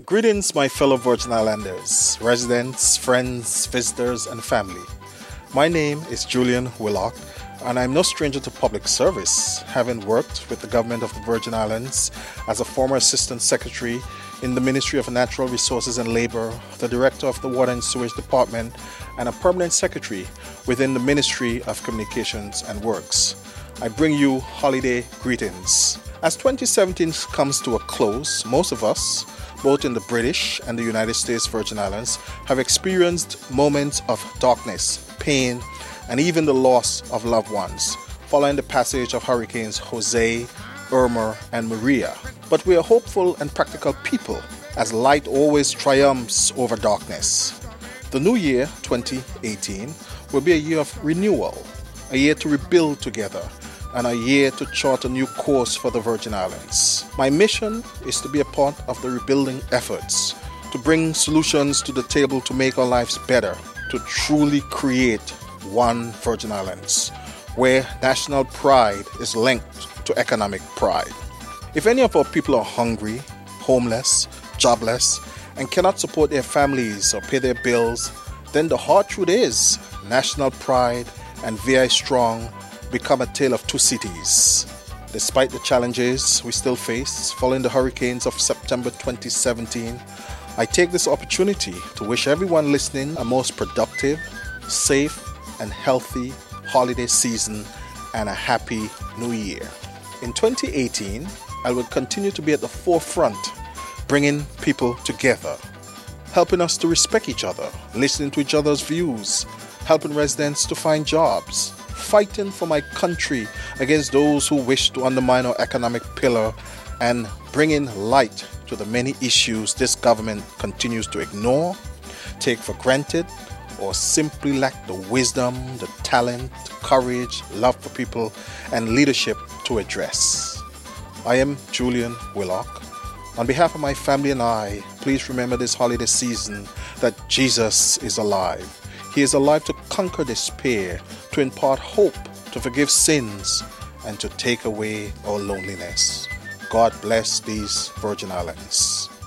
Greetings, my fellow Virgin Islanders, residents, friends, visitors, and family. My name is Julian Willock, and I'm no stranger to public service, having worked with the government of the Virgin Islands as a former Assistant Secretary in the Ministry of Natural Resources and Labour, the Director of the Water and Sewage Department, and a Permanent Secretary within the Ministry of Communications and Works. I bring you holiday greetings. As 2017 comes to a close, most of us, both in the British and the United States Virgin Islands, have experienced moments of darkness, pain, and even the loss of loved ones following the passage of Hurricanes Jose, Irma, and Maria. But we are hopeful and practical people, as light always triumphs over darkness. The new year, 2018, will be a year of renewal, a year to rebuild together, and a year to chart a new course for the Virgin Islands. My mission is to be a part of the rebuilding efforts, to bring solutions to the table to make our lives better, to truly create one Virgin Islands, where national pride is linked to economic pride. If any of our people are hungry, homeless, jobless, and cannot support their families or pay their bills, then the hard truth is national pride and VI Strong become a tale of two cities. Despite the challenges we still face following the hurricanes of September 2017, I take this opportunity to wish everyone listening a most productive, safe, and healthy holiday season and a happy new year. In 2018, I will continue to be at the forefront, bringing people together, helping us to respect each other, listening to each other's views, helping residents to find jobs, fighting for my country against those who wish to undermine our economic pillar, and bringing light to the many issues this government continues to ignore, take for granted, or simply lack the wisdom, the talent, courage, love for people, and leadership to address. I am Julian Willock. On behalf of my family and I, please remember this holiday season that Jesus is alive. He is alive to conquer despair, to impart hope, to forgive sins, and to take away our loneliness. God bless these Virgin Islands.